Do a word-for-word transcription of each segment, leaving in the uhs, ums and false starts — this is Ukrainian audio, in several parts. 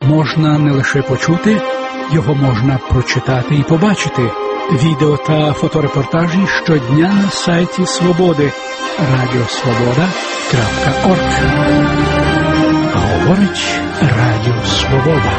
можна не лише почути, його можна прочитати і побачити. Відео та фоторепортажі щодня на сайті Свободи радіо свобода крапка орг. Говорить Радіо Свобода.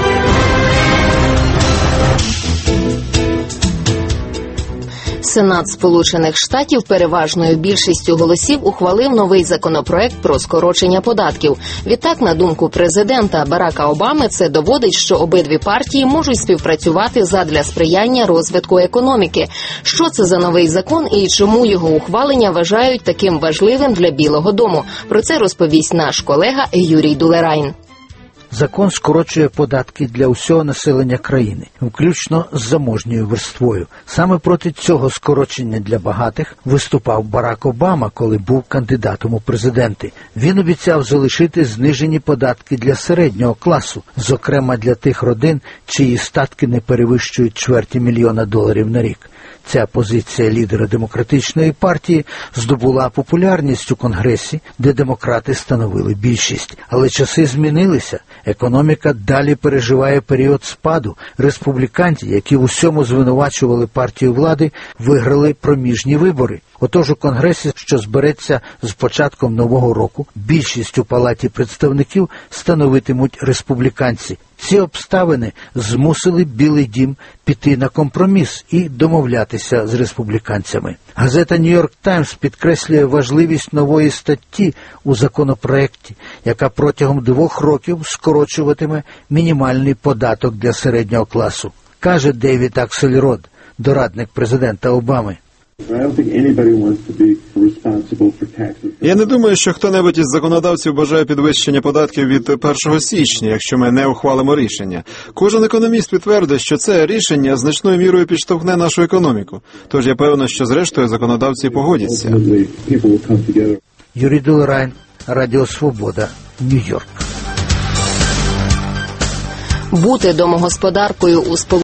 Сенат Сполучених Штатів переважною більшістю голосів ухвалив новий законопроект про скорочення податків. Відтак, на думку президента Барака Обами, це доводить, що обидві партії можуть співпрацювати задля сприяння розвитку економіки. Що це за новий закон і чому його ухвалення вважають таким важливим для Білого дому? Про це розповість наш колега Юрій Дулерайн. Закон скорочує податки для усього населення країни, включно з заможньою верствою. Саме проти цього скорочення для багатих виступав Барак Обама, коли був кандидатом у президенти. Він обіцяв залишити знижені податки для середнього класу, зокрема для тих родин, чиї статки не перевищують чверті мільйона доларів на рік. Ця позиція лідера демократичної партії здобула популярність у Конгресі, де демократи становили більшість. Але часи змінилися. Економіка далі переживає період спаду. Республіканці, які в усьому звинувачували партію влади, виграли проміжні вибори. Отож у Конгресі, що збереться з початком нового року, більшість у Палаті представників становитимуть республіканці. Ці обставини змусили Білий дім піти на компроміс і домовлятися з республіканцями. Газета «Нью-Йорк Таймс» підкреслює важливість нової статті у законопроекті, яка протягом двох років скорочуватиме мінімальний податок для середнього класу. Каже Дейвід Аксельрод, дорадник президента Обами. Я не думаю, що хто-небудь із законодавців бажає підвищення податків від першого січня, якщо ми не ухвалимо рішення. Кожен економіст підтвердить, що це рішення значною мірою підштовхне нашу економіку. Тож я певна, що зрештою законодавці погодяться. Юрій Дулерайн, Радіо Свобода, Нью-Йорк. Бути домогосподаркою у Сполучених